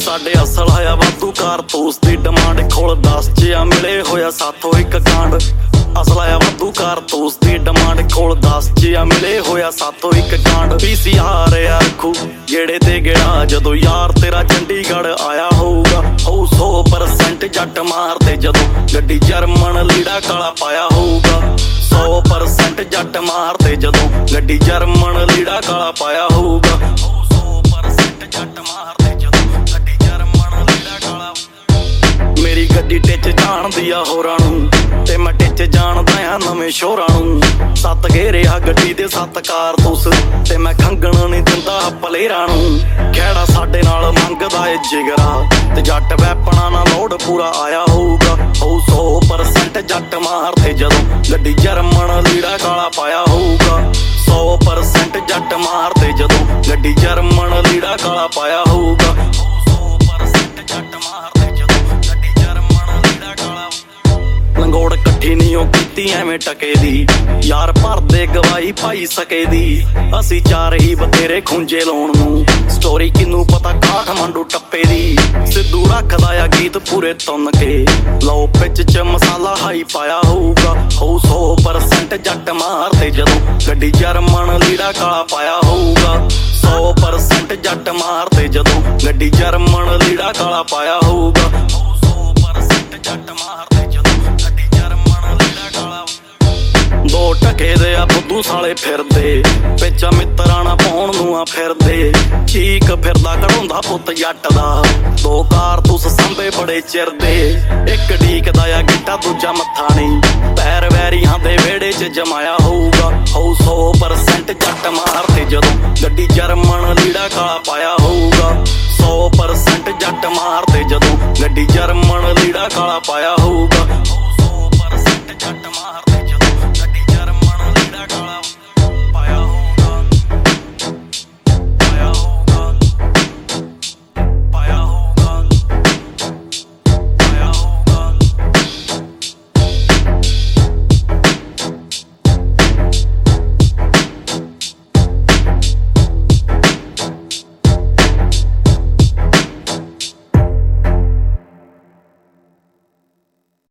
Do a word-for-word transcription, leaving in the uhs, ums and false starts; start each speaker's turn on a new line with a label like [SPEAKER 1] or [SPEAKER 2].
[SPEAKER 1] ਸਾਡੇ ਅਸਲ ਆਇਆ ਵਾਧੂ ਕਾਰਤੂਸ ਦੀ ਡਿਮਾਂਡ ਖੋਲ ਦਸ ਚ ਆ ਮਿਲੇ ਹੋਇਆ ਸਾਥੋਂ ਇੱਕ ਕਾਂਡ ਅਸਲ ਆਇਆ ਵਾਧੂ ਕਾਰਤੂਸ ਦੀ ਡਿਮਾਂਡ ਖੋਲ ਦਸ ਚ ਆ ਮਿਲੇ ਹੋਇਆ ਸਾਥੋਂ ਇੱਕ ਕਾਂਡ ਪੀ ਸੀ ਆਰ ਆ ਰੱਖੂ ਗੇੜੇ ਤੇ ਗੇੜਾ ਜਦੋਂ ਯਾਰ ਤੇਰਾ ਚੰਡੀਗੜ੍ਹ ਆਇਆ ਹੋਊਗਾ ਹੋ ਸੌ ਪਰਸੈਂਟ ਜੱਟ ਮਾਰਦੇ ਜਦੋਂ ਗੱਡੀ ਜਰਮਨ ਲੀੜਾ ਕਾਲਾ ਪਾਇਆ ਹੋਊਗਾ ਸੌ ਪਰਸੈਂਟ ਜੱਟ ਮਾਰਦੇ ਜਦੋਂ ਗੱਡੀ ਜਰਮਨ ਲੀੜਾ ਕਾਲਾ ਪਾਇਆ ਹੋਊਗਾ ਸੌ ਪਰਸੈਂਟ ਜੱਟ ਮਾਰਦੇ ਜਦੋਂ ਗੱਡੀ ਜਰਮਨ ਲੀੜਾ ਕਾਲਾ ਮੇਰੀ ਗੱਡੀ ਟਿੱਚ ਜਾਣਦੀ ਆ ਹੋਰਾਂ ਨੂੰ ਤੇ ਮੈਂ ਟਿੱਚ ਜਾਣਦਾ ਆ ਨਵੇਂ ਸ਼ੋਰਾਂ ਨੂੰ ਸੱਤ ਘੇਰੇ ਆ ਗੱਡੀ ਦੇ ਸੱਤ ਕਾਰਤੂਸ ਤੇ ਮੈਂ ਖੰਗਣ ਨਹੀਂ ਦਿੰਦਾ ਪਲੇਰਾਂ ਨੂੰ ਖਹਿੜਾ ਸਾਡੇ ਨਾਲ ਮੰਗਦਾ ਏ ਜਿਗਰਾ ਤੇ ਜੱਟ ਵੈਪਣਾ ਨਾਲ ਲੋਡ ਪੂਰਾ ਆਇਆ ਹੋਊਗਾ ਹੋ ਸੌ ਪਰਸੈਂਟ ਜੱਟ ਮਾਰਦੇ ਜਦੋਂ ਗੱਡੀ ਜਰਮਨ ਲੀੜਾ ਕਾਲਾ ਪਾਇਆ ਹੋਊਗਾ ਸੌ ਪਰਸੈਂਟ ਜੱਟ ਮਾਰਦੇ ਜਦੋਂ ਗੱਡੀ ਜਰਮਨ ਲੀੜਾ ਕਾਲਾ ਪਾਇਆ ਹੋਊਗਾ ਸੌ ਪਰਸੈਂਟ ਜੱਟ ਮਾਰਦੇ ਜਦੋਂ ਗੱਡੀ ਜਰਮਨ ਲੀੜਾ ਕਾਲਾ ਲੰਗੋੜ ਇਕੱਠੀ ਨਹੀਂ ਉਹ ਕੀਤੀ ਐਵੇਂ ਟਕੇ ਦੀ ਯਾਰ ਭਰਦੇ ਗਵਾਈ ਪਾਈ ਸਕੇ ਦੀ ਅਸੀਂ ਚਾਰ ਹੀ ਬਥੇਰੇ ਖੁੰਝੇ ਲਾਉਣ ਨੂੰ ਸਟੋਰੀ ਕਿਨੂੰ ਪਤਾ ਕਾਠਮਾਂਡੂ ਟੱਪੇ ਦੀ ਸਿੱਧੂ ਰੱਖਦਾ ਆ ਗੀਤ ਪੂਰੇ ਤੁੰਨ ਕੇ ਲਓ ਪਿੱਚ ਚ ਮਸਾਲਾ ਹਾਈ ਪਾਇਆ ਹੋਊਗਾ ਹੋ ਸੌ ਪਰਸੈਂਟ ਜੱਟ ਮਾਰਦੇ ਜਦੋਂ ਗੱਡੀ ਜਰਮਨ ਲੀੜਾ ਕਾਲਾ ਪਾਇਆ ਹੋਊਗਾ ਸੌ ਪਰਸੈਂਟ ਜੱਟ ਮਾਰਦੇ ਜਦੋਂ ਗੱਡੀ ਜਰਮਨ ਲੀੜਾ ਕਾਲਾ ਪਾਇਆ ਹੋਊਗਾ ਸੌ ਪਰਸੈਂਟ ਜੱਟ ਮਾਰਦੇ ਜਦੋਂ ਗੱਡੀ ਜਰਮਨ ਲੀੜਾ ਕਾਲਾ ਦੋ ਟਕੇ ਦੇ ਆ ਬੁੱਧੂ ਸਾਲੇ ਫਿਰਦੇ ਵਿੱਚ ਮਿੱਤਰਾਂ ਨਾ ਪਾਉਣ ਨੂੰ ਆ ਫਿਰਦੇ ਚੀਕ ਫਿਰਦਾ ਕਢਾਉਂਦਾ ਪੁੱਤ ਜੱਟ ਦਾ ਦੋ ਕਾਰਤੂਸ ਸੰਭੇ ਬੜੇ ਚਿਰਦੇ ਇੱਕ ਢੀਕਦਾ ਆ ਗਿੱਟਾ ਦੂਜਾ ਮੱਥਾ ਨਹੀਂ ਪੈਰ ਵੈਰੀਆਂ ਦੇ ਵਿਹੜੇ ਚ ਜਮਾਇਆ ਹੋਊਗਾ ਹੋ ਸੌ ਪਰਸੈਂਟ ਜੱਟ ਮਾਰਦੇ ਜਦੋਂ ਗੱਡੀ ਜਰਮਨ ਲੀੜਾ ਕਾਲਾ ਪਾਇਆ ਹੋਊਗਾ ਸੌ ਪਰਸੈਂਟ ਜੱਟ ਮਾਰਦੇ ਜਦੋਂ ਗੱਡੀ ਜਰਮਨ ਲੀੜਾ ਕਾਲਾ ਪਾਇਆ ਹੋਊਗਾ